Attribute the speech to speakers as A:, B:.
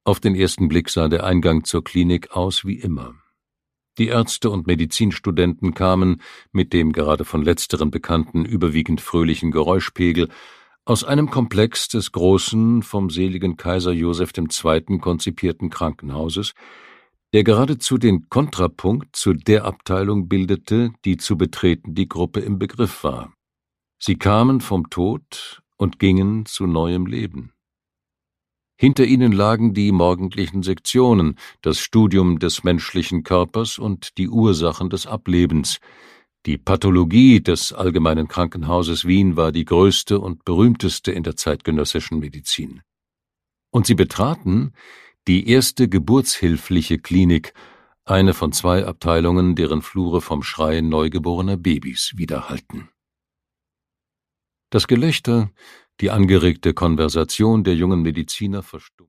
A: Auf den ersten Blick sah der Eingang zur Klinik aus wie immer. Die Ärzte und Medizinstudenten kamen, mit dem gerade von letzteren bekannten überwiegend fröhlichen Geräuschpegel, aus einem Komplex des großen, vom seligen Kaiser Joseph II. Konzipierten Krankenhauses, der geradezu den Kontrapunkt zu der Abteilung bildete, die zu betreten die Gruppe im Begriff war. Sie kamen vom Tod und gingen zu neuem Leben. Hinter ihnen lagen die morgendlichen Sektionen, das Studium des menschlichen Körpers und die Ursachen des Ablebens. Die Pathologie des Allgemeinen Krankenhauses Wien war die größte und berühmteste in der zeitgenössischen Medizin. Und sie betraten die erste geburtshilfliche Klinik, eine von 2 Abteilungen, deren Flure vom Schreien neugeborener Babys widerhallten. Das Gelächter, die angeregte Konversation der jungen Mediziner verstummte.